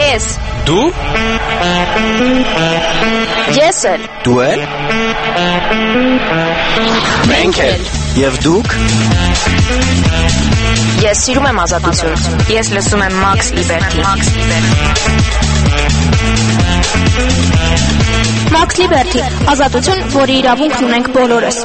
Ես։ Դու։ Ես էլ։ Դու էլ։ Մենք էլ։ Եվ դուք։ Ես սիրում եմ ազատություն։ Ես լսում եմ Max Liberty։ Max Liberty, ազատություն, որի իրավունքն ունենք բոլորս։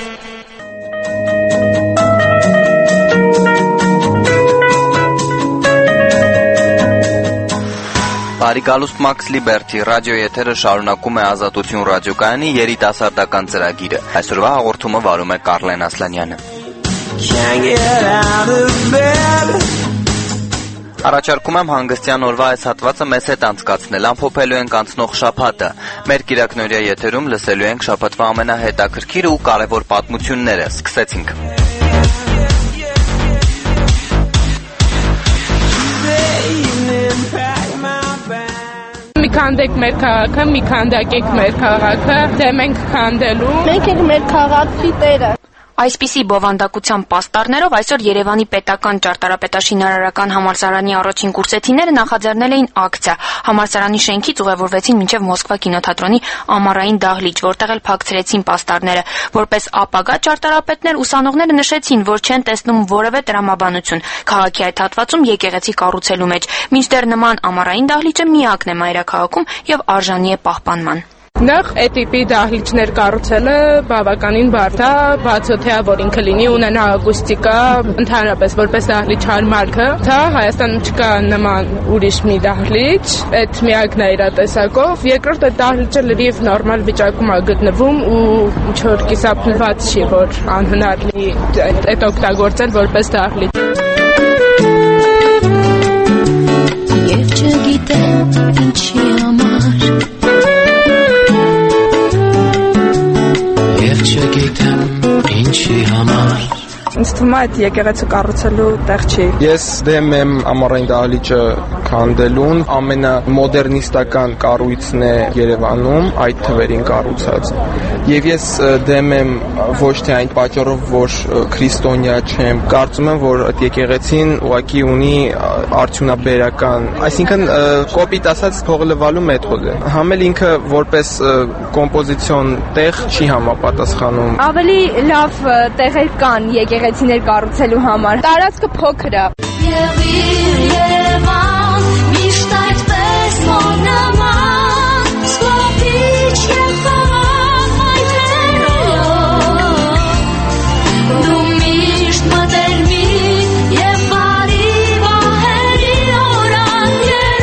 Բարիկալուստ Max Liberty ռադիո եթերը շարունակում է Ազատություն ռադիոկայանի երիտասարդական ծրագիրը։ Այսօրվա հաղորդումը վարում է Կարլեն Ասլանյանը։ Առաջարկում եմ հանգստյան օրվա այս հատվածը մեզ հետ անցկացնել, ամփոփելու ենք անցնող շաբաթը։ Մեր կիրակնօրյա եթերում լսելու ենք շաբաթվա ամենահետաքրքիր ու կարևոր պատմությունները։ Սկսեցինք։ Մի քանդեք մեր քաղաքը, մի քանդակեք մեր քաղաքը, դե մենք քանդելու։ Մենք ենք մեր քաղաքի տերը։ Այսպիսի բովանդակության պաստառներով այսօր Երևանի պետական ճարտարապետաշինարարական համալսարանի առաջին կուրսեցիները նախաձեռնել էին ակցիա։ Համալսարանի շենքից ուղևորվեցին մինչև Մոսկվա կինոթատրոնի ամառային դահլիճ, որտեղ էլ փակցրեցին պաստառները։ Որպես ապագա ճարտարապետներ, ուսանողները նշեցին, որ չեն տեսնում որևէ տրամաբանություն քաղաքի այդ հատվածում եկեղեցի կառուցելու մեջ։ Մինչդեռ նման ամառային դահլիճը միակն է մայրաքաղաքում եւ արժանի է պահպանման։ Նախ այդ տիպի դահլիճներ կառուցելը բավականին բարդ է, բացօթյա, որ ինքը լինի, ունենա ակուստիկա, ընդհանրապես որպես դահլիճ հարմար է, դա Հայաստանում չկա նման ուրիշ մի դահլիճ, այդ միակն է իր տեսակով, երկրորդ այդ դահլիճը լրիվ նորմալ վիճակում է գտնվում ու ինչ-որ կիսափլված չի, որ անհնար լինի այդ օգտագործել որպես դահլիճ։ Եվ չգիտեմ ինչի համար չգիտեմ ինչի համար Ինձ թվում է այդ եկեղեցը կառուցելու տեղ չի։ Ես դեմ եմ ամառային դահլիճը քանդելուն, ամենամոդեռնիստական կառույցն է Երևանում այդ թվերին կառուցած։ Եվ ես դեմ եմ ոչ թե այն պատճառով, որ քրիստոնյա չեմ, կարծում եմ, որ այդ եկեղեցին ուղղակի ունի արդյունաբերական, այսինքն կոպիտ ասած փողլվալու մեթոդ է։ Համ էլ ինքը որպես կոմպոզիցիոն տեղ չի համապատասխանում։ Ավելի լավ տեղեր կան եկեղեցիներ կառուցելու համար։ Տարածքը փոքր է։ Երևան միշտ այդպես մոնաման Սկոպիչ և խաղաղ այդերով Դու միշտ մտերմին և բարի վահերի օրան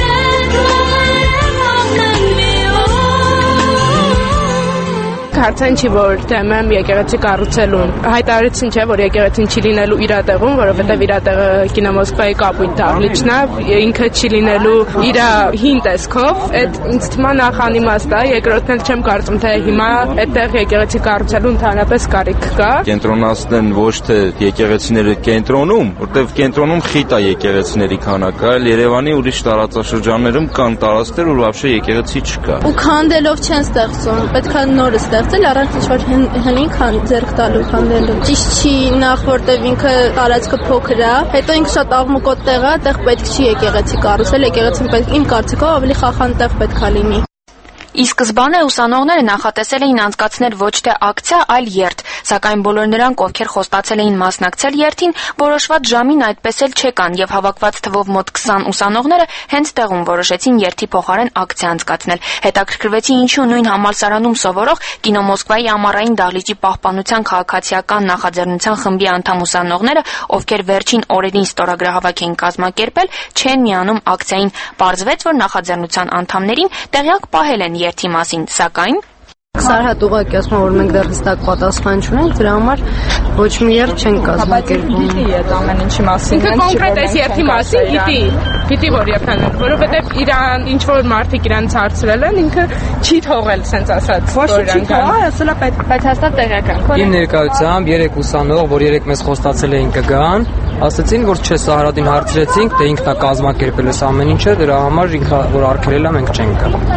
Երևանն են մի օր Հարցան չի, որ դեմ եմ եկեղեցի կառուցելուն։ Հայտարարեցին չէ, որ եկեղեցին չի լինելու իր տեղում, որովհետև իր տեղը կինո Մոսկվայի կապույտ դահլիճն է, ինքը չի լինելու իր հին տեսքով։ Այդ ինձ թվում է նախ անիմաստ է, երկրորդն էլ չեմ կարծում, թե հիմա այդտեղ եկեղեցի կառուցելու ընդհանրապես կարիք կա։ Կենտրոնացնեն ոչ թե եկեղեցիները կենտրոնում, որտեղ կենտրոնում խիտ է եկեղեցիների քանակը, այլ Երևանի ուրիշ տարածաշրջաններում կան տարածքներ, որ вообще եկեղեցի չկա։ Ու քանդելով չեն ստեղծում, պետք է նորը ստեղծել առանց ինչ-որ հնին ձեռք տալու քանդելու։ Ճիշտ չի նախ որտեվ ինքը տարածքը փոքր է, հետո ինքը շատ աղմուկոտ տեղ է, այդտեղ պետք չի եկեղեցի կառուցել, եկեղեցին պետք իմ կարծիքով ավելի խախանդ տեղ պետք է լինի։ Ի սկզբանե ուսանողները նախատեսել էին անցկացնել ոչ թե ակցիա, այլ երթ, սակայն բոլոր նրանք, ովքեր խոստացել էին մասնակցել երթին, որոշված ժամին այդպես էլ չեկան եւ հավաքված թվով մոտ 20 ուսանողները հենց տեղում որոշեցին երթի փոխարեն ակցիա անցկացնել։ Հետաքրքրվեցի ինչու նույն համալսարանում սովորող կինո Մոսկվայի ամառային դահլիճի պահպանության քաղաքացիական նախաձեռնության խմբի անդամ ուսանողները, ովքեր վերջին օրերին ստորագրահավաք էին կազմակերպել, չեն միանում ակցիային։ Պարզվեց, որ նախաձեռնության անդամներին տեղյակ պահել են երթի մասին, սակայն Սարհատ ուղղակի ասում որ մենք դեռ հստակ պատասխան չունենք, դրա համար ոչ մի երթ չենք կազմակերպում։ Գիտի այդ ամեն ինչի մասին։ Ինքը կոնկրետ այս երթի մասին գիտի որ երբանալ, որովհետև իրան ինչ որ մարդիկ իրանց հարցրել են, ինքը չի թողել sense ասած։ Ոչ չի թողել, ասել է բայց հաստատ տեղյակ են։ Իմ ներկայությամբ 3 ուսանող, որ 3 մեզ խոստացել էին կգան, ասացին, որ չէ, Սարհատին հարցրեցինք, թե ինքն է կազմակերպել այս ամեն ինչը, դրա համար ինքը որ արգելել է մենք չենք գա։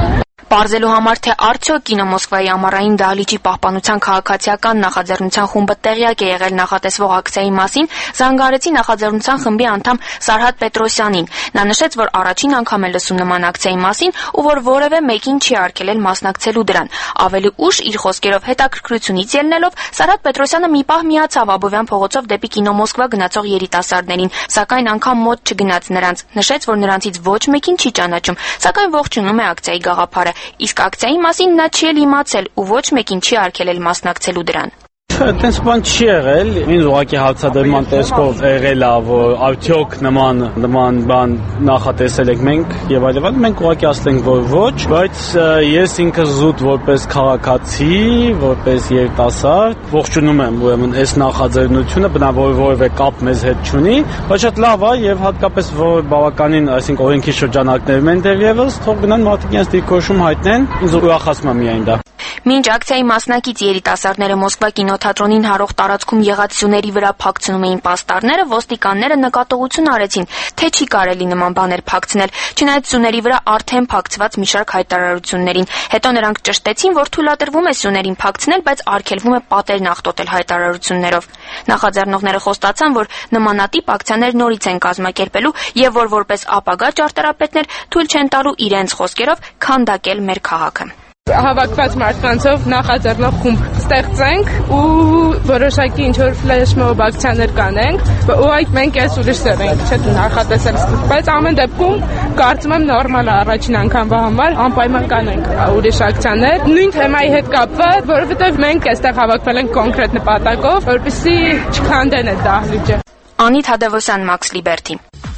Պարզելու համար, թե արդյոք կինո Մոսկվայի ամառային դահլիճի պահպանության քաղաքացիական նախաձեռնության խումբը տեղյակ է եղել նախատեսվող ակցիայի մասին, զանգահարեցի նախաձեռնության խմբի անդամ Սարհատ Պետրոսյանին։ Նա նշեց, որ առաջին անգամ է լսում նման ակցիայի մասին ու որ որևէ մեկին չի արգելել մասնակցելու դրան։ Ավելի ուշ իր խոսքերով հետաքրքրությունից ելնելով Սարհատ Պետրոսյանը մի պահ միացավ Աբովյան փողոցով դեպի կինո Մոսկվա գնացող երիտասարդներին, սակայն անգամ մոտ չգնաց նրանց։ Նշեց, որ նրանցից ոչ մեկին չի ճանաչում, սակայն ողջունում է ակցիայի գաղափարը։ Իսկ ակցիայի մասին նա չի էլ իմացել ու ոչ մեկին չի արգելել մասնակցելու դրան։ Այդպես բան չի եղել, ինձ ուղղակի հացադրման տեսքով եղել է, որ արդյոք նման բան նախատեսել եք մենք եւ այլն, մենք ուղղակի ասենք, որ ոչ, բայց ես ինքս զուտ որպես քաղաքացի, որպես երիտասարդ ողջունում եմ ուրեմն այս նախաձեռնությունը, բնավ որ որևէ կապ մեզ հետ չունի, բայց շատ լավ է եւ հատկապես որ բավականին, այսինքն օրենքի շրջանակներում են դեռևս, թող գնան մարդիկ իրենց դիրքորոշում հայտնեն, ինձ ուրախացնում է միայն դա։ Մինչ ակցիայի մասնակից երիտասարդները Մոսկվա կինոթատրոնին հարող տարածքում եղած սյուների վրա փակցնում էին պաստառները, ոստիկանները նկատողություն արեցին, թե չի կարելի նման բաներ փակցնել, չնայած սյուների վրա արդեն փակցված մի շարք հայտարարություններին։ Հետո նրանք ճշտեցին, որ թույլատրվում է սյուներին փակցնել, բայց արգելվում է պատերն աղտոտել հայտարարություններով։ Նախաձեռնողները խոստացան, որ նմանատիպ ակցիաներ նորից են կազմակերպելու եւ որ որպես ապագա ճարտարապետներ թույլ չեն տալու իրենց խոսքերով քանդակել մեր քաղաքը։ Հավաքված մարդկանցով նախաձեռնող խումբ ստեղծենք ու որոշակի ինչ-որ ֆլեշմոբ ակցիաներ կանենք ու այդ մենք այս ուրիշ սեր ենք չէ նախատեսել, բայց ամեն դեպքում կարծում եմ նորմալ է առաջին անգամվա համար անպայման կանենք ուրիշ ակցիաներ նույն թեմայի հետ կապված, որովհետև մենք այստեղ հավաքվել ենք կոնկրետ նպատակով, որպեսզի չքանդեն այդ դահլիճը։ Անի Թադևոսյան, Մաքս Լիբերթի։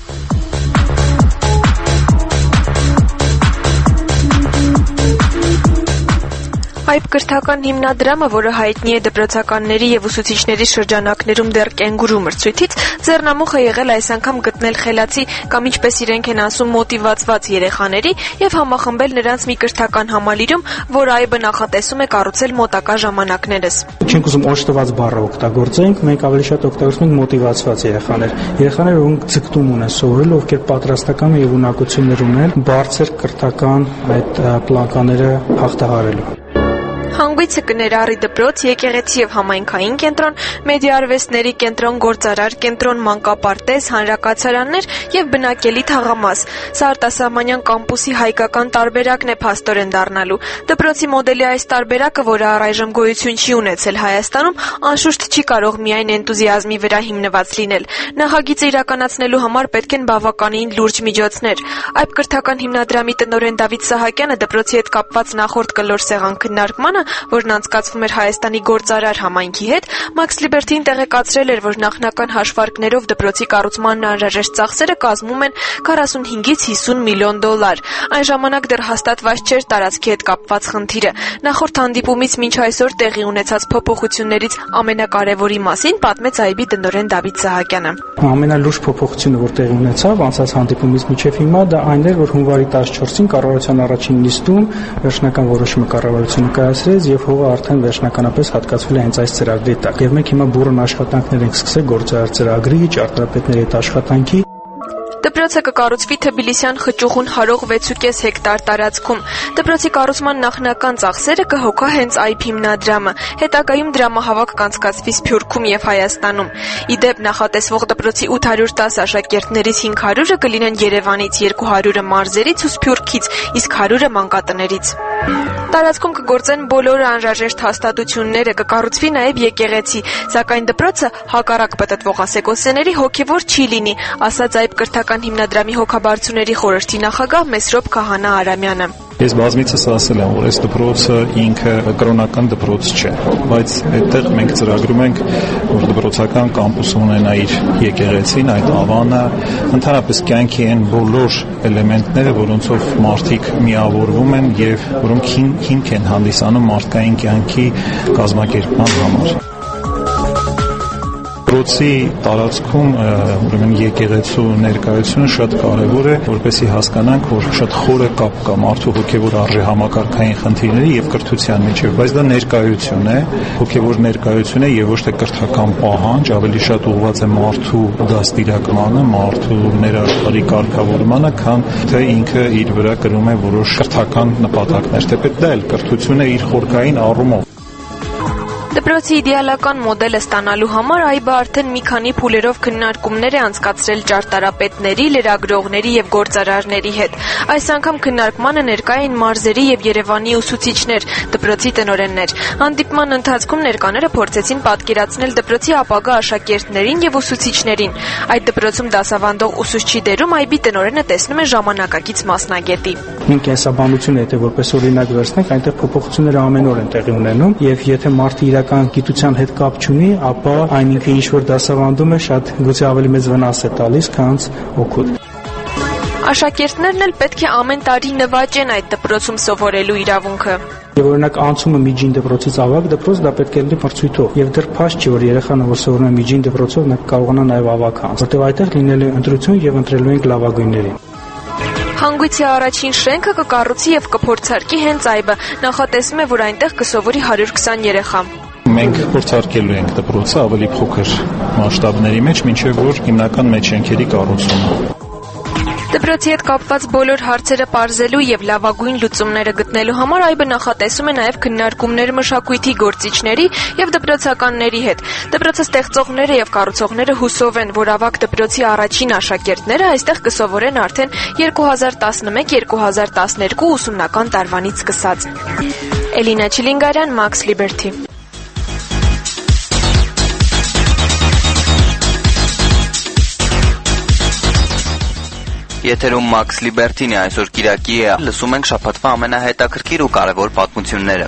Այբ կրթական հիմնադրամը, որը հայտնի է դպրոցականների եւ ուսուցիչների շրջանակներում դեռ կենգուրու մրցույթից, ձեռնամուխ է եղել այս անգամ գտնել խելացի կամ ինչպես իրենք են ասում մոտիվացված երեխաների եւ համախմբել նրանց մի կրթական համալիրում, որ այբը նախատեսում է կառուցել մոտակա ժամանակներս։ Չենք ուզում օժտված բառը օգտագործենք, մենք ավելի շատ օգտագործում ենք մոտիվացված երեխաներ, որոնք ձգտում ունեն սովորել, ովքեր պատրաստական եւ ունակություններ ունեն բարձր կրթական այդ պլանկաները հաղթահարելու։ Հանգույցը կներառի դպրոց, եկեղեցի եւ համայնքային կենտրոն, մեդիա-արվեստների կենտրոն, գործարար կենտրոն, մանկապարտեզ, հանրակացարաններ եւ բնակելի թաղամաս։ Սա արտասահմանյան կամպուսի հայկական տարբերակն է փաստորեն դառնալու։ Դպրոցի մոդելի այս տարբերակը, որը առայժմ գոյություն չի ունեցել Հայաստանում, անշուշտ չի կարող միայն էնտուզիազմի վրա հիմնված լինել։ Նախագիծը իրականացնելու համար պետք են բավականին լուրջ միջոցներ։ Այբ կրթական հիմնադրամի տնօրեն Դավիթ Սահակյանը դպրոցի հետ կապված նախորդ կլոր սեղան քննարկմանը, որն անցկացվում էր Հայաստանի գործարար համայնքի հետ, Մաքս Լիբերթին տեղեկացրել էր, որ նախնական հաշվարկներով դպրոցի կառուցմանն անհրաժեշտ ծախսերը կազմում են 45-ից 50 միլիոն դոլար։ Այն ժամանակ դեռ հաստատված չէր տարածքի հետ կապված խնդիրը։ Նախորդ հանդիպումից մինչ այսօր տեղի ունեցած փոփոխություններից ամենակարևորի մասին պատմեց այբի տնօրեն Դավիթ Սահակյանը։ Ամենալուրջ փոփոխությունը, որ տեղի ունեցավ անցած հանդիպումից մինչև հիմա, դա այն էր, որ հունվարի 14-ին կառավարության առաջին նիստում վերջնական որոշումը կառավարությունը կայացրեց եւ հողը արդեն վերջնականապես հատկացվել է հենց այս ծրագրի տակ։ Եվ մենք հիմա բուրըն աշխատանքներ ենք սկսել գործարար ծրագրի, ճարտարապետների հետ աշխատանքի։ Դպրոցը կկառուցվի Թբիլիսյան խճուղուն հարող 6.5 հեկտար տարածքում։ Դպրոցի կառուցման նախնական ծախսերը կհոգա հենց այբ հիմնադրամը։ Հետագայում դրամահավաք կանցկացվի Սփյուռքում եւ Հայաստանում։ Իդեպ նախատեսվող դպրոցի 810 աշակերտներից 500-ը կլինեն Երևանից, 200-ը մարզերից ու Սփյուռքից, իսկ 100-ը մանկատներից։ Տարածքում կգործեն բոլոր անհրաժեշտ հաստատությունները, կկառուցվի նաև եկեղեցի, սակայն դպրոցը հակառակ պտտվող ասեկոսեների հոգևոր չի լինի, ասաց այբ կրթական հիմնադրամի հոգաբարձուների խորհրդի նախագահ Մեսրոպ Քահանա Արամյանը։ Ես բազմիցս ասել եմ, որ այս դպրոցը ինքը կրոնական դպրոց չէ, բայց այդտեղ մենք ծրագրում ենք, որ դպրոցական կամպուս ունենա իր եկեղեցին, այդ ավանը, ընդհանրապես կյանքի են բոլոր էլեմենտները, որոնցով մարդիկ միավորվում են եւ որոնք հիմք են հանդիսանում մարդկային կյանքի կազմակերպման համար։ Դպրոցի տարածքում ուրեմն եկեղեցու ներկայությունը շատ կարևոր է, որպեսզի հասկանանք, որ շատ խորը կապ կա մարդու հոգևոր արժեհամակարգային խնդիրների եւ կրթության միջեւ, բայց դա ներկայություն է, հոգևոր ներկայություն է եւ ոչ թե կրթական պահանջ, ավելի շատ ուղղված է մարդու դաստիարակմանը, մարդու ներաշխարհի կարգավորմանը, քան թե ինքը իր վրա կրում է որոշ կրթական նպատակներ, թեպետ դա էլ կրթություն է իր խորքային առումով։ Դպրոցի իդեալական մոդելը ստանալու համար ԱԻԲ-ը արդեն մի քանի փուլերով քննարկումներ է անցկացրել ճարտարապետների, լրագրողների եւ գործարարների հետ։ Այս անգամ քննարկմանը ներկա էին մարզերի եւ Երևանի ուսուցիչներ, դպրոցի տնօրեններ։ Հանդիպման ընթացքում ներկաները փորձեցին պատկերացնել դպրոցի ապագա աշակերտներին եւ ուսուցիչներին։ Այդ դպրոցում դասավանդող ուսուցչի դերում ԱԻԲ-ի տնօրենը տեսնում է ժամանակակից մասնագետի։ Մենք կենսաբանությունը, եթե որպես օրինակ վերցնենք, այնտեղ փոփոխությունները ամեն օր են տեղի ունենում, եւ եթե մարդը իրական գիտության հետ կապ չունի, ապա այն ինքը ինչ որ դասավանդում է, շատ գուցե ավելի մեծ վնաս է տալիս, քան օգուտ։ Աշակերտներն էլ պետք է ամեն տարի նվաճեն այդ դպրոցում սովորելու իրավունքը։ Եվ օրինակ անցումը միջին դպրոցից ավագ դպրոց դա պետք է լինի մրցույթով եւ դեռ փաստ չի որ երեխան որ սովորում է միջին դպրոցով նա կարողանա նաեւ ավագ անց, որտեղ այդտեղ լինելու է ընտրություն եւ ընտրելու ենք լավագույններին։ Հանգույցի առաջին շենքը կկառուցի եւ կփորձարկի հենց ԱԻԲ-ը, նախատեսում է, որ այնտեղ կսովորի 120 երեխա։ Մենք փորձարկելու ենք դպրոցը ավելի փոքր մասշտաբների մեջ, մինչև որ հիմնական մեջշենքերի կառուցումը։ Դպրոցի հետ կապված բոլոր հարցերը պարզելու եւ լավագույն լուծումները գտնելու համար ԱԻԲ-ը նախատեսում է նաեւ քննարկումներ մշակույթի գործիչների եւ դպրոցականների հետ։ Դպրոցը ստեղծողները եւ կառուցողները հուսով են, որ ավագ դպրոցի առաջին աշակերտները այստեղ կսովորեն արդեն 2011-2012 ուսումնական տարվանից սկսած։ Էլինա Չիլինգարյան, Max Liberty։ Եթերում Max Liberty-ն է, այսօր Կիրակի է, լսում ենք շաբաթվա ամենահետաքրքիր ու կարևոր պատմությունները։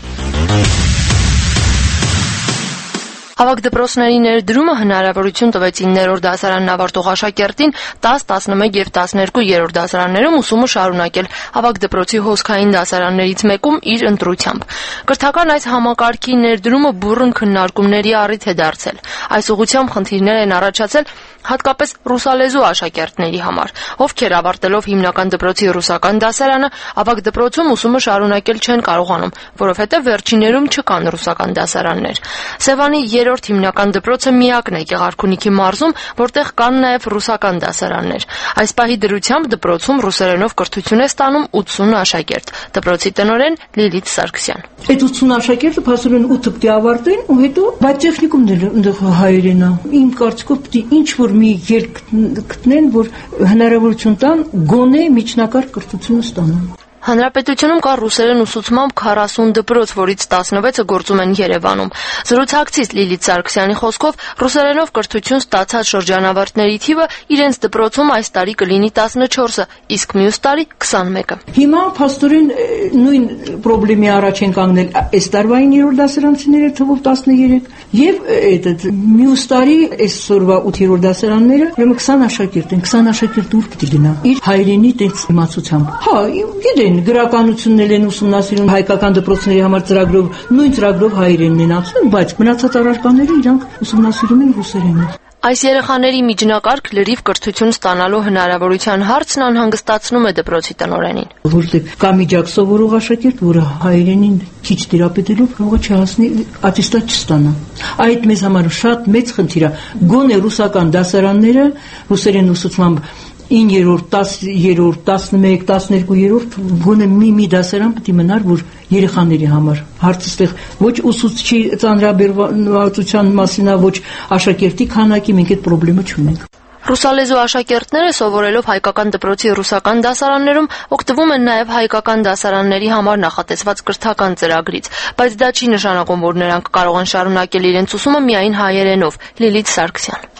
Ավագ դպրոցների ներդրումը հնարավորություն տվեց 9-րդ դասարանն ավարտող աշակերտին 10, 11 եւ 12-րդ դասարաններում ուսումը շարունակել ավագ դպրոցի հոսքային դասարաններից մեկում իր ընտրությամբ։ Կրթական այս համակարգի ներդրումը բուռն քննարկումների առիթ է դարձել։ Այս ուղղությամբ խնդիրներ են առաջացել հատկապես ռուսալեզու աշակերտների համար, ովքեր ավարտելով հիմնական դպրոցի ռուսական դասարանը ավագ դպրոցում ուսումը շարունակել չեն կարողանում, որովհետև վերջիններում չկան ռուսական դասարաններ։ Սևանի 3-րդ հիմնական դպրոցը միակն է Գեղարքունիքի մարզում, որտեղ կան նաև ռուսական դասարաններ։ Այս պահի դրությամբ դպրոցում ռուսերենով կրթություն է ստանում 80 աշակերտ։ Դպրոցի տնօրեն Լիլիթ Սարգսյան։ Այդ 80 աշակերտը փաստորեն 8 պիտի ավարտեն ու հետո բայց տեխնիկումն հայերեն է։ Իմ կարծիքով պիտի ինչ որ մի ելք գտնեն, որ հնարավորություն տան գոնե միջնակարգ կրթություն ստանան։ Հանրապետությունում կա ռուսերեն ուսուցմամբ 40 դպրոց, որից 16-ը գործում են Երևանում։ Զրուցակցից Լիլիթ Սարգսյանի խոսքով ռուսերենով կրթություն ստացած շրջանավարտների թիվը իրենց դպրոցում այս տարի կլինի 14-ը, իսկ մյուս տարի 21-ը։ Հիմա փաստորեն նույն խնդրի առաջ են կանգնել այս տարվա 9-րդ դասարանցիները թվով 13 եւ այդ մյուս տարի այսօրվա 8-րդ դասարանները ուրեմն 20 աշակերտ են, 20 աշակերտ ուր պիտի գնա իր հայրենի տենց իմացությամբ։ Հա, գիտեն գրականությունն են ուսումնասիրում հայկական դպրոցների համար ծրագրով, նույն ծրագրով հայերենն են ացնում, բայց մնացած առարկաները իրանք ուսումնասիրում են ռուսերենով։ Այս երեխաների միջնակարգ լրիվ կրթություն ստանալու հնարավորության հարցն անհանգստացնում է դպրոցի տնօրենին։ Որտեղ կա միջակ սովորող աշակերտ, որը հայերենին քիչ տիրապետելով կարող է չհասնի ատեստատ չստանա։ Այդ մեզ համար շատ մեծ խնդիր է։ Գոնե ռուսական դասարանները ռուսերեն ուսուցմամբ 9-րդ, 10-րդ, 11, 12-րդ գոնե մի դասարան պետք է մնար, որ երեխաների համար հարցը ստեղ ոչ ուսուցչի ծանրաբերվածության մասին, ոչ աշակերտի քանակի մենք այդ խնդրը չունենք։ Ռուսալեզու աշակերտները սովորելով հայկական դպրոցի ռուսական դասարաններում օգտվում են նաև հայկական դասարանների համար նախատեսված կրթական ծրագրից, բայց դա չի նշանակում, որ նրանք կարող են շարունակել իրենց ուսումը միայն հայերենով։ Լիլիթ Սարգսյան։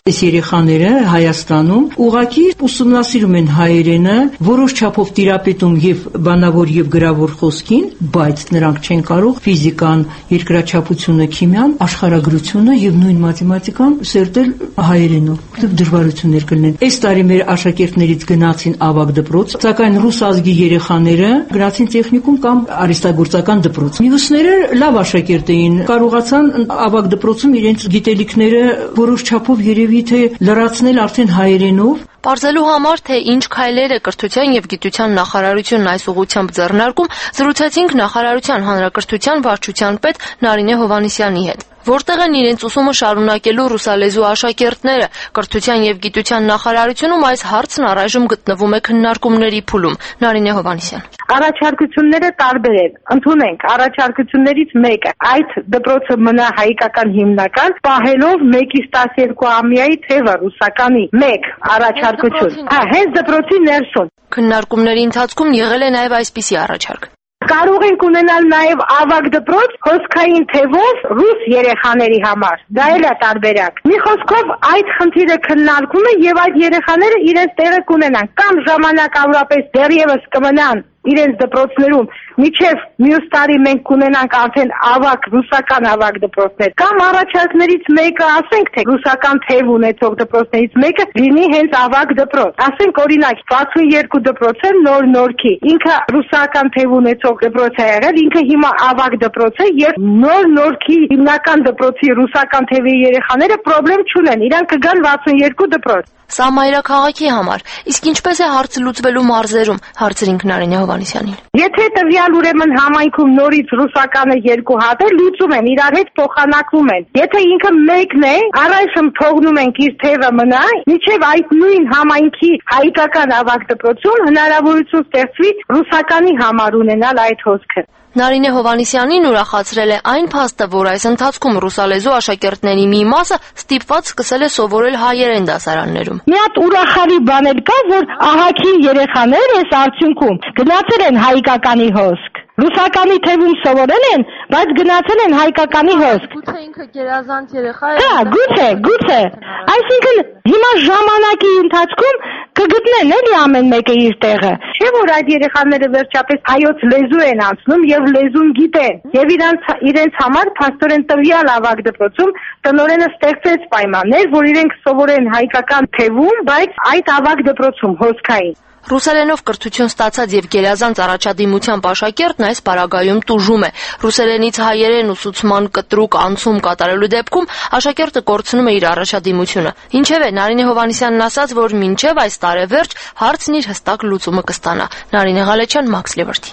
Այս երեխաները Հայաստանում ուղղակի ուսումնասիրում են հայերենը, որոշ չափով տիրապետում եւ բանավոր եւ գրավոր խոսքին, բայց նրանք չեն կարող ֆիզիկան, երկրաչափությունը, քիմիան, աշխարհագրությունը եւ նույն մաթեմատիկան սերտել հայերենով, որտեղ դժվարություններ կլինեն։ Այս տարի մեր աշակերտներից գնացին ավագ դպրոց, սակայն ռուս ազգի երեխաները գնացին տեխնիկում կամ արհեստագործական դպրոց։ Մյուսները լավ աշակերտ էին, կարողացան ավագ դպրոցում իրենց գիտելիքները որոշ չափով երևի թե լրացնել արդեն հայերենով։ Պարզելու համար, թե ինչ քայլեր է կրթության եւ գիտության նախարարությունն այս ուղղությամբ ձեռնարկում, զրուցեցինք նախարարության հանրակրթության վարչության պետ Նարինե Հովհաննիսյանի հետ։ Որտեղ են իրենց ուսումը շարունակելու ռուսալեզու աշակերտները, կրթության եւ գիտության նախարարությունում այս հարցն առայժմ գտնվում է քննարկումների փուլում։ Նարինե Հովհաննիսյան։ Առաջարկությունները տարբեր են։ Ընդունենք առաջարկություններից մեկը այդ դպրոցը մնա հայկական հիմնական, պահելով 1-ից 12 ամյայի թևը ռուսականի 1 առաջարկություն։ Հենց դպրոցի ներսում։ Քննարկումների ընթացքում եղել է նաեւ այսպիսի առաջարկ։ Կարող ենք ունենալ նաև ավագ դպրոց հոսքային թևով ռուս երեխաների համար։ Դա էլ է տարբերակ։ Մի խոսքով այդ խնդիրը քննարկում է եւ այդ երեխաները իրենց տեղը կունենան կամ ժամանակավորապես դեռևս կմնան իրենց դպրոցներում, միջև մյուս տարի մենք կունենանք արդեն ավագ ռուսական ավագ դպրոցներ, կամ առաջարկներից մեկը ասենք թե ռուսական թև ունեցող դպրոցներից մեկը լինի հենց ավագ դպրոց։ Ասենք օրինակ 62 դպրոց է նոր-նորքի, ինքը ռուսական թև ունեցող դպրոց է եղել, ինքը հիմա ավագ դպրոց է եւ նոր-նորքի հիմնական դպրոցի ռուսական թևի երեխաները խնդրեմ չունեն, իրանք կգան 62 դպրոց։ Սա մայրաքաղաքի համար, իսկ ինչպես է հարցը լուծվելու մարզերում, հարցրինք Նարինե Հովհաննիսյանին։ Եթե տվյալ ուրեմն համայնքում նորից ռուսականը 2 հատ է, լուծում են, իրար հետ փոխանակվում են։ Եթե ինքը մեկն է, առայժմ թողնում ենք իր թևը մնա, մինչև այդ նույն համայնքի հայկական ավագ դպրոցում հնարավորություն ստեղծվի ռուսականի համար ունենալ այդ հոսքը։ Նարինե Հովհաննիսյանին ուրախացրել է այն փաստը, որ այս ընթացքում ռուսալեզու աշակերտների մի մասը ստիպված սկսել է սովորել հայերեն դասարաններում։ Մի հատ ուրախալի բան էլ կա, որ ահագի երեխաներ այս արդյունքում գնացել են հայկականի հոսք։ Ռուսականի թևում սովորել են, բայց գնացել են հայկականի հոսք։ Գուցե ինքը գերազանց երեխա է։ Հա, գուցե։ Այսինքն հիմա ժամանակի ընթացքում կգտնեն էլի ամեն մեկը իր տեղը։ Չէ՞ որ այդ երեխաները վերջապես հայոց լեզու են անցնում եւ լեզուն գիտեն։ Եվ իրենց համար փաստորեն տվյալ ավագ դպրոցում տնօրենը ստեղծեց պայմաններ, որ իրենք սովորեն հայկական թևում, բայց այդ ավագ դպրոցում հոսքային։ Ռուսերենով կրթություն ստացած եւ գերազանց առաջադիմությամբ աշակերտն այս պարագայում տուժում է։ Ռուսերենից հայերեն ուսուցման կտրուկ անցում կատարելու դեպքում աշակերտը կորցնում է իր առաջադիմությունը։ Ինչևէ, Նարինե Հովհաննիսյանն ասաց, որ մինչև այս տարեվերջ հարցն իր հստակ լուծումը կստանա։ Նարինե Ղալեչյան, Max Liberty։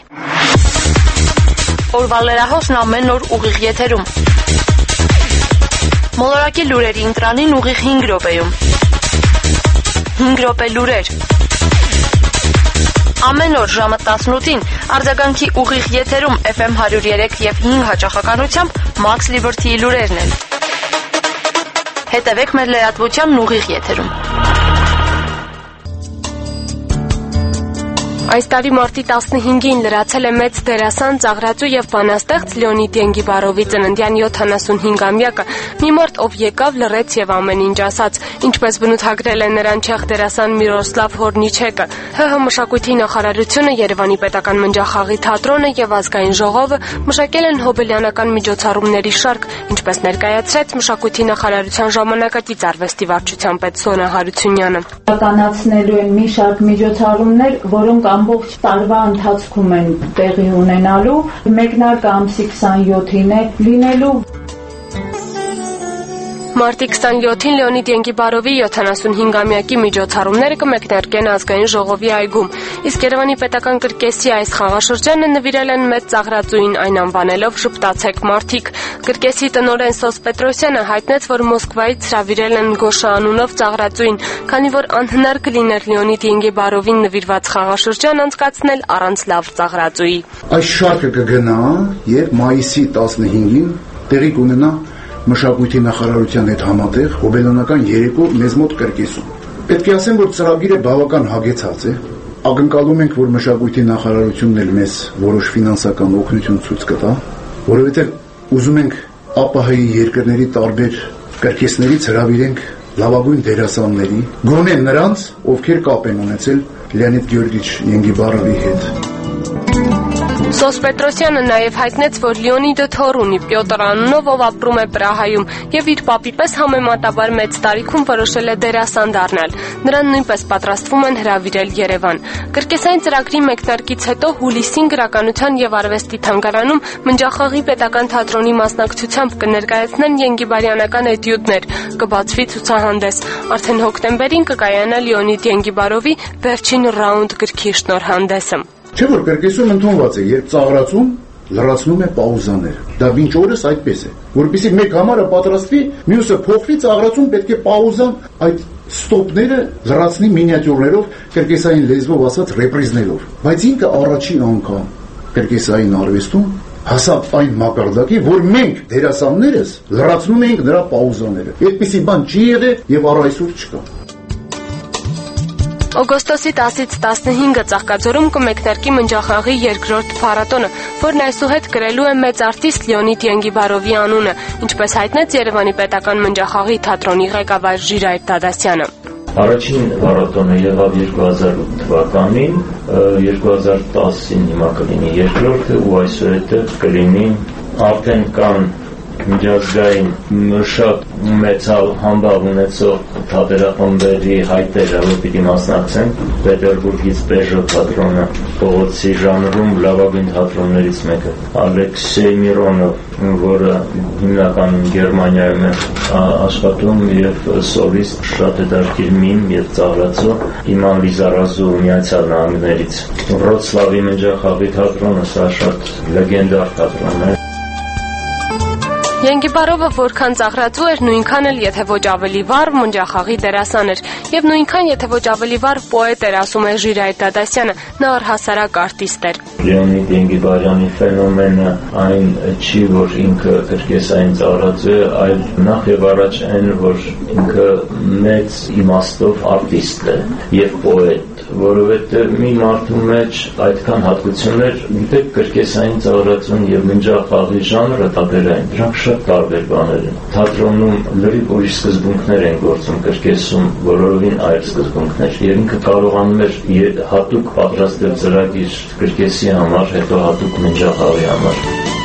Օրվա լրահոսն ամեն օր ուղիղ եթերում։ Մոլորակի լուրերի ընտրանին ուղիղ 5 րոպեում։ 5 րոպե լուրեր։ Ամեն օր ժամը 18-ին արձագանքի ուղիղ եթերում FM 103 եւ 5 հաճախականությամբ Max Liberty-ի լուրերն են։ Հետևեք մեր լրատվությանն ուղիղ եթերում։ Այս տարի մարտի 15-ին լրացել է մեծ դերասան, ծաղրածու եւ բանաստեղծ Լեոնիդ Ենգիբարովի ծննդյան 75-ամյակը։ Մի մարդ, ով եկավ, լռեց եւ ամեն ինչ ասաց, ինչպես բնութագրել է նրան չեխ դերասան Միրոսլավ Հորնիչեկը։ ՀՀ մշակույթի նախարարությունը, Երևանի պետական մնջախաղի թատրոնը եւ ազգային ժողովը մշակել են հոբելյանական միջոցառումների շարք, ինչպես ներկայացրեց մշակույթի նախարարության ժամանակակից արվեստի վարչության պետ Սոնա Հարությունյանը։ Իրականացնելու են մի շարք միջոցառումներ, որոնք ամբողջ տարվա ընթացքում են տեղի ունենալու, մեկնարկը ամսի 27-ին է լինելու։ Մարտի 27-ին Լեոնիդ Ենգիբարովի 75-ամյակի միջոցառումները կմեկնարկեն ազգային ժողովի այգում, իսկ Երևանի պետական կրկեսի այս խաղաշրջանը նվիրել են մեծ ծաղրածուին, այն անվանելով «Ժպտացեք մարդիկ»։ Կրկեսի տնօրեն Սոս Պետրոսյանը հայտնեց, որ Մոսկվայից հրավիրել են Գոշա անունով ծաղրածուին, քանի որ անհնար կլիներ Լեոնիդ Ենգիբարովին նվիրված խաղաշրջան անցկացնել առանց լավ ծաղրածուի։ Այս շարքը կգնա եւ մայիսի 15-ին տեղի կունենա մշակույթի նախարարության հետ համատեղ հոբելյանական երեկո մեզ մոտ կրկեսում։ Պետք է ասեմ, որ ծրագիրը բավական հագեցած է։ Ակնկալում ենք, որ մշակույթի նախարարությունն էլ մեզ որոշ ֆինանսական օգնություն ցույց կտա, որովհետև ուզում ենք ԱՊՀ-ի երկրների տարբեր կրկեսներից հրավիրենք լավագույն դերասանների, գոնե նրանց, ովքեր կապ են ունեցել Լեոնիդ Գեորգիչ Ենգիբարովի հետ։ Սոսպետրոսյանը նաև հայտնեց, որ Լեոնիդը թոռ ունի Պյոտր անունով, ով ապրում է Պրահայում եւ իր պապի պես համեմատաբար մեծ տարիքում որոշել է դերասան դառնալ։ Նրան նույնպես պատրաստվում են հրավիրել Երևան։ Կրկեսային ծրագրի մեկնարկից հետո հուլիսին Գրականության եւ արվեստի թանգարանում Մնջախաղի պետական թատրոնի մասնակցությամբ կներկայացնեն Ենգիբարյանական էտյուդներ, կբացվի ցուցահանդես։ Արդեն հոկտեմբերին կկայանա Լեոնիդ Ենգիբարովի վերջին ռաունդ գրքի շնորհանդեսը։ Չէ՞ որ կրկեսում ընդունված է, երբ ծաղրացում լրացնում է պաուզաները։ Դա մինչ օրս այդպես է։ Որպեսզի մեկ համարը պատրաստվի, մյուսը փոխվի, ծաղրացում պետք է պաուզան այդ ստոպները լրացնի մինիատյուրներով, կրկեսային լեզվով ասած ռեպրիզներով։ Բայց ինքը առաջին անգամ կրկեսային արվեստում հասավ այն մակարդակի, որ մենք դերասաններս լրացնում էինք նրա պաուզաները։ Այդպիսի բան չի եղել եւ առ այսօր չկա։ Օգոստոսի 10-ից 15-ը Ծաղկաձորում կմեկնարկի Մնջախաղի երկրորդ փառատոնը, որն այսուհետ գրելու է մեծ արտիստ Լեոնիդ Ենգիբարովի անունը, ինչպես հայտնեց Երևանի պետական Մնջախաղի թատրոնի ղեկավար Ժիրայր Դադասյանը։ Առաջին փառատոնը եղավ 2008 թվականին, 2010-ին հիմա կլինի երկրորդը ու այսուհետ կլինի արդեն կան միջազգային շատ մեծ համբավ ունեցող թատերախմբերի հայտերը, որ պիտի մասնակցեն Պետերբուրգից Պեժո թատրոնը, փողոցի ժանրում լավագույն թատրոններից մեկը, Ալեքսեյ Միրոնով, որը հիմնականում Գերմանիայում է աշխատում եւ սոլիստ, շատ հետաքրքիր միմ եւ ծաղրացու, Իման Լիզարազու Միացյալ Նահանգներից, Վրոցլավի Մնջախաղի թատրոնը, սա շատ լեգենդար թատրոն է։ Ենգիբարովը որքան ծաղրացու էր, նույնքան էլ եթե ոչ ավելի վառ Մնջախաղի դերասան էր եւ նույնքան եթե ոչ ավելի վառ պոետ էր, ասում է Ժիրայր Դադասյանը, նա առհասարակ արտիստ էր։ Լեոնիդ Ենգիբարյանի ֆենոմենը այն չի, որ ինքը կրկեսային ծաղրացու է, այլ նախ եւ առաջ այն, որ ինքը մեծ իմաստով արտիստ է եւ պոետ, որովհետեւ մի մարդու մեջ այդքան հատկություններ, գիտեք, կրկեսային ծաղրացուն եւ Մնջախաղի ժանրը տարբերային, դրանք շատ տարբեր բաներ են։ Թատրոնում լրիվ ուրիշ սկզբունքներ են գործում, կրկեսում բոլորովին այլ սկզբունքներ։ Եվ ինքը կարողանում էր հատուկ պատրաստել ծրագիր կրկեսի համար, հետո հատուկ Մնջախաղի համար։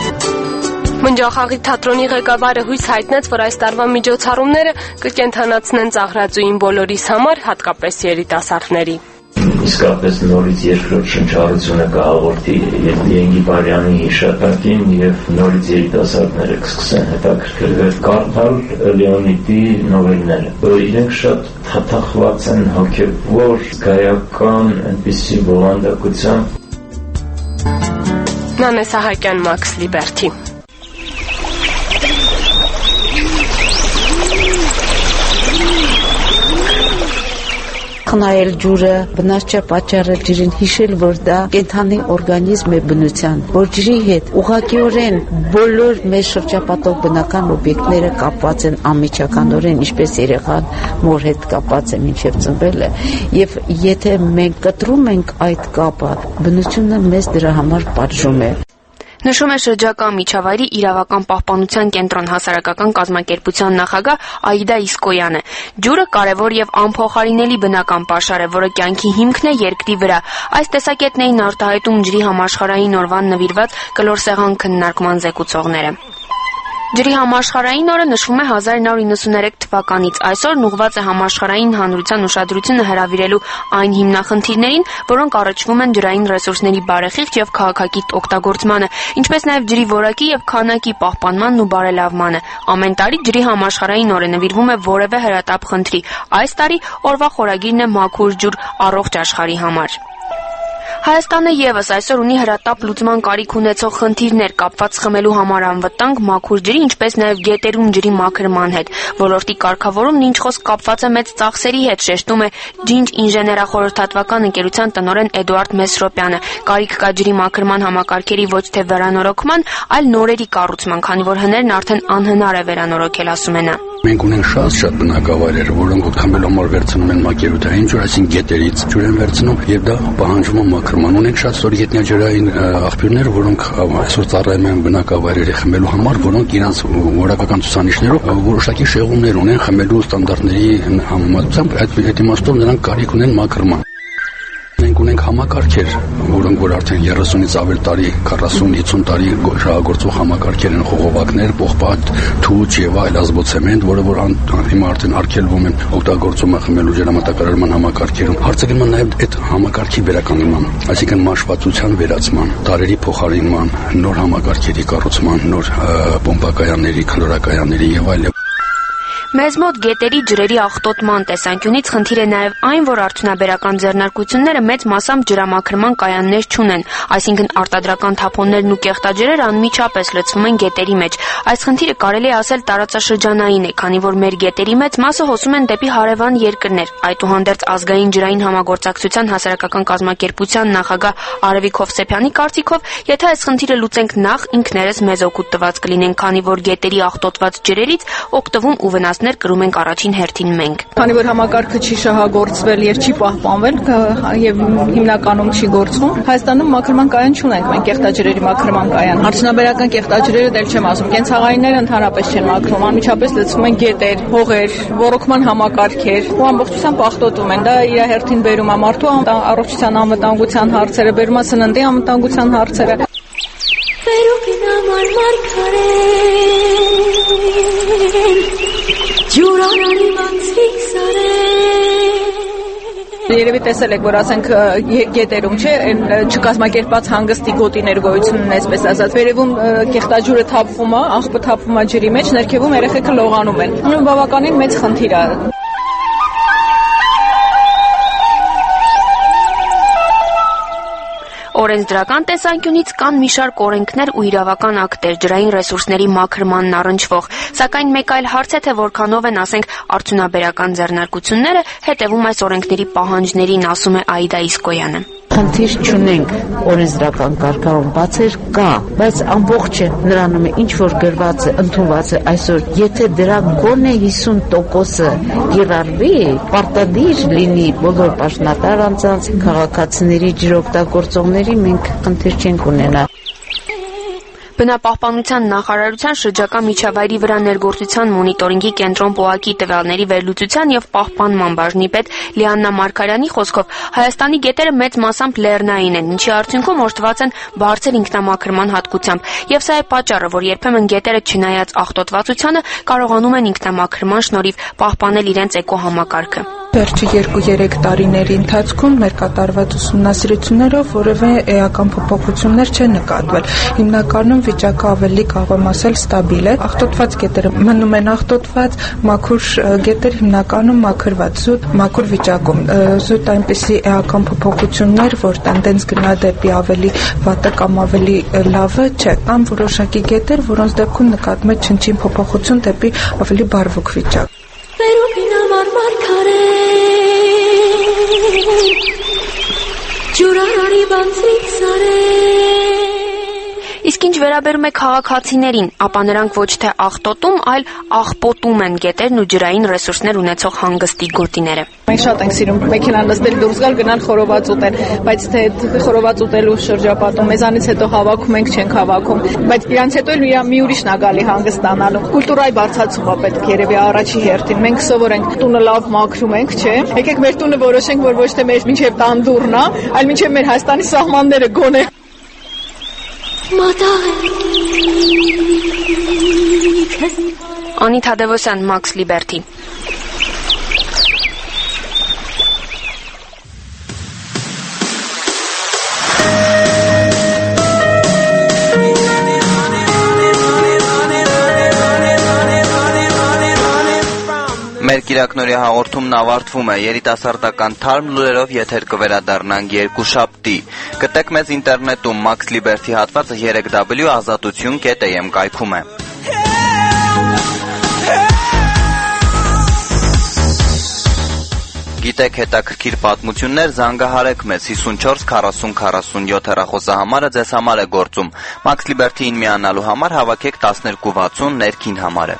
Մնջախաղի թատրոնի ղեկավարը հույս հայտնեց, որ այս տարվա միջոցառումները կկենդանացնեն ծաղրածուին բոլորիս համար, հատկապես երիտասարդների։ Իսկապես նորից երկրորդ շնչառությունը կհաղորդի Ենգիբարյանի հիշատակին եւ նորից երիտասարդները կսկսեն հետաքրքրվել կարդալ Լեոնիդի նովելները։ Իրենք շատ թաթախված են հոգեվոր, զգայական, այնպիսի բովանդակությամբ։ Նանե Սահակյան, Մաքս Լիբերթի։ Խնայել ջուրը, բնած չէ պատճառել ջրին, հիշել, որ դա կենդանի օրգանիզմ է բնության, որ ջրի հետ ուղղակիորեն բոլոր մեզ շրջապատող բնական օբյեկտները կապված են անմիջականորեն, ինչպես երեխան մոր հետ կապված է մինչև ծնվելը, եւ եթե մենք կտրում ենք այդ կապը, բնությունը մեզ դրա համար պատժում է։ Նշում է շրջակա միջավայրի իրավական պահպանության կենտրոն հասարակական կազմակերպության նախագահ Աիդա Իսկոյանը։ Ջուրը կարևոր եւ անփոխարինելի բնական պաշար է, որը կյանքի հիմքն է երկրի վրա։ Այս տեսակետն էին արտահայտում ջրի համաշխարհային օրվան նվիրված կլոր սեղան քննարկման զեկուցողները։ Ջրի համաշխարհային օրը նշվում է 1993 թվականից։ Այսօրն ուղղված է համաշխարհային հանրության ուշադրությունը հրավիրելու այն հիմնախնդիրներին, որոնք առնչվում են ջրային ռեսուրսների բարեխիղճ եւ քաղաքակիրթ օգտագործմանը, ինչպես նաեւ ջրի որակի եւ քանակի պահպանմանն ու բարելավմանը։ Ամեն տարի ջրի համաշխարհային օրը նվիրվում է որևէ հրատապ խնդրի։ Այս տարի օրվա խորագիրն է մաքուր ջուր առողջ աշխարհի համար։ Հայաստանը եւս այսօր ունի հրատապ լուծման կարիք ունեցող խնդիրներ կապված խմելու համար անվտանգ մաքուր ջրի, ինչպես նաեւ գետերում ջրի մաքրման հետ։ Ոլորտի կարգավորումն ինչ խոսք կապված է մեծ ծախսերի հետ, շեշտում է Ջինջ ինժեներախորհրդատվական ընկերության տնօրեն Էդուարդ Մեսրոպյանը։ Կարիք կա ջրի մաքրման համակարգերի ոչ թե վերանորոգման, այլ նորերի կառուցման, քանի որ հներն արդեն անհնար է վերանորոգել, ասում է նա։ Մենք ունենք շատ բնակավայրեր, որոնք խմելու համար վերցնում են մակերութային ջուր, այսինքն գետերից ջուր են վերցնում, եւ դա պահանջում է մաքրման մաքրման։ Ունենք շատ ստոր ետնյաջրային աղբյուրներ, որոնք այսօր ծառայում են բնակավայրերի խմելու համար, որոնք իրենց որակական ցուցանիշներով որոշակի շեղումներ ունեն խմելու ստանդարտների համեմատությամբ, այդ իմաստով նրանք կարիք ունեն մաքրման։ Մենք ունենք համակարգեր, որոնք որ արդեն 30-ից ավել տարի, 40-50 տարի շահագործող համակարգեր են, խողովակներ, պողպատ, թուչ եւ այլ ազբոցեմենտ, որը որ հիմա արդեն արգելվում են օգտագործումը խմելու ջրամատակարարման համակարգերում։ Հարցը գնում է նաեւ այդ համակարգի վերականգնման, այսինքն մաշվածության վերացման, տարերի փոխարինման, նոր համակարգերի կառուցման, նոր պոմպակայանների, քլորակայանների եւ այլ։ Մեզ մոտ գետերի ջրերի աղտոտման տեսանկյունից խնդիր է նաև այն, որ արդյունաբերական ձեռնարկությունները մեծ մասամբ ջրամաքրման կայաններ չունեն, այսինքն արտադրական թափոններն ու կեղտաջրերը անմիջապես լցվում են գետերի մեջ։ Այս խնդիրը կարելի է ասել տարածաշրջանային է, քանի որ մեր գետերի մեծ մասը հոսում են դեպի հարևան երկրներ։ Այդուհանդերձ ազգային ջրային համագործակցության հասարակական կազմակերպության նախագահ Արևիկ Հովսեփյանի կարծիքով, եթե այս խնդիրը լուծենք նախ, ինքներս մեզ օգուտ տված կլինենք, քանի որ գետերի աղտոտված ջրերից օգտվում ու վնասներ կրում ենք առաջին հերթին մենք։ Քանի որ համակարգը չի շահագործվել եւ չի պահպանվել եւ հիմնականում չի գործվում, Հայաստանում մաքրման կայան չունենք, մենք կեղտաջրերի մաքրման կայան։ Արդյունաբերական կեղտաջրերը դեռ չեմ ասում, կենցաղայինները ընդհանրապես չեն մաքրում, անմիջապես լցվում են գետեր, հողեր, ռոռոկման համակարգեր ու ամբողջությամբ աղտոտում են։ Դա իր հերթին բերում է մարդու առողջության անվտանգության հարցերը, բերում է սննդի անվտանգության հարցերը։ Երևի տեսել եք, որ ասենք գետերում չէ, չկազմակերպած հանգստի գոտիներ գոյություն ունեն, այսպես ասած, վերևում կեղտաջուրը թափվում է, աղբը թափվում է ջրի մեջ, ներքևում երեխեքը լողանում են։ Բավականին մեծ խնդիր է։ Օրենսդրական տեսանկյունից կան մի շարք օրենքներ ու իրավական ակտեր ջրային ռեսուրսների մաքրմանն առնչվող, սակայն մեկ այլ հարց է, թե որքանով են, ասենք, արդյունաբերական ձեռնարկությունները հետևում այս օրենքների պահանջներին, ասում է Աիդա Իսկոյանը։ Խնդիր չունենք օրենսդրական կարգավորում, բացեր կա, բայց ամբողջը նրանում է ինչ որ գրված է, ընդունված է այսօր, եթե դրա գոնե 50%-ը կիրառվի, պարտադիր լինի բոլոր պաշտոնատար անձանց, քաղաքացիների, ջրօգտագործողների, մենք խնդիր չենք ունենա։ Բնապահպանության նախարարության շրջակա միջավայրի վրա ներգործության մոնիտորինգի կենտրոն ՊՕԱԿ-ի տվյալների վերլուծության եւ պահպանման բաժնի պետ Լիաննա Մարգարյանի խոսքով Հայաստանի գետերը մեծ մասամբ լեռնային են, ինչի արդյունքում օժտված են բարձր ինքնամաքրման հատկությամբ, եւ սա է պատճառը, որ երբեմն գետերը չնայած աղտոտվածությանը կարողանում են ինքնամաքրման շնորհիվ պահպանել իրենց էկոհամակարգը։ Վերջի 2-3 տարիների ընթացքում մեր կատարված ուսումնասիրություններով որևէ էական փոփոխություններ չեն նկատվել։ Հիմնականում վիճակը ավելի կարող եմ ասել ստաբիլ է։ Աղտոտված գետերը մնում են աղտոտված, մաքուր գետեր հիմնականում մաքրված, զուտ մաքուր վիճակում։ Զուտ այնպիսի էական փոփոխություններ, որ տենդենս գնա դեպի ավելի վատը կամ ավելի լավը, չէ։ Կան որոշակի գետեր, որոնց դեպքում նկատվում է չնչին փոփոխություն դեպի ավելի բարվոք վիճակ։ Իսկ ինչ վերաբերում է քաղաքացիներին, ապա նրանք ոչ թե աղտոտում, այլ աղպոտում են գետերն ու ջրային ռեսուրսներ ունեցող հանգստի գոտիները։ Մենք շատ ենք սիրում մեքենան նստել, դուրս գալ, գնալ խորոված ուտել, բայց թե խորոված ուտելու շրջապատում մեզանից հետո հավաքում ենք, չենք հավաքում, բայց իրանց հետո մի ուրիշն է գալի հանգստ ստանալու։ Կուլտուրայի բարձրացումը պետք երևի առաջի հերթին։ Մենք սովոր ենք տունը լավ մաքրում ենք, չէ՞։ Եկեք մեր տունը որոշենք, որ ոչ թե մեր մինչև տան դուռն է, այլ մինչև մեր Հայաստանի սահմանները գոնե։ Անի Թադևոսյան, Մաքս Լիբերթի։ Մեր կիրակնորյա հաղորդումն ավարտվում է, երիտասարդական թարմ լուրերով եթեր կվերադառնանք երկուշաբթի։ Գտեք մեզ ինտերնետում Max Liberty հատվածը 3w.azatutun.am կայքում է։ Գիտեք հետաքրքիր պատմություններ, զանգահարեք մեզ 54 40 47 հեռախոսահամարը ձեզ համար է գործում։ Max Liberty-ին միանալու համար հավաքեք 1260 ներքին համարը։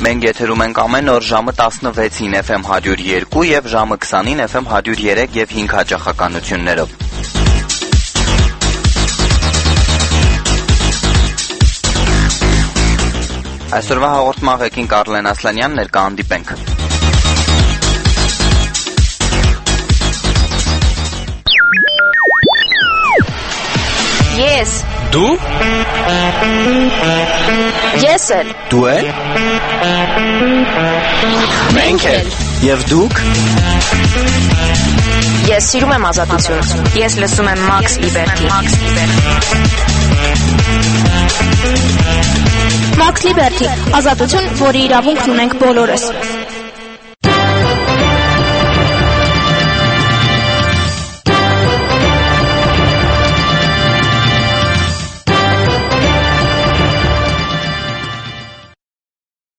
Մենք եթերում ենք ամեն օր ժամը 16-ին FM 102 եւ ժամը 20-ին FM 103 եւ 5 հաճախականություններով։ Այսօրվա հաղորդման ղեկին Կարլեն Ասլանյան, ներկա հանդիպենք։ Ես։ Դու։ Ես էլ։ Դու էլ։ Մենք էլ։ Եվ դուք։ Ես սիրում եմ ազատություն։ Ես լսում եմ Max Liberty։ Max Liberty, ազատություն, որի իրավունքն ունենք բոլորս։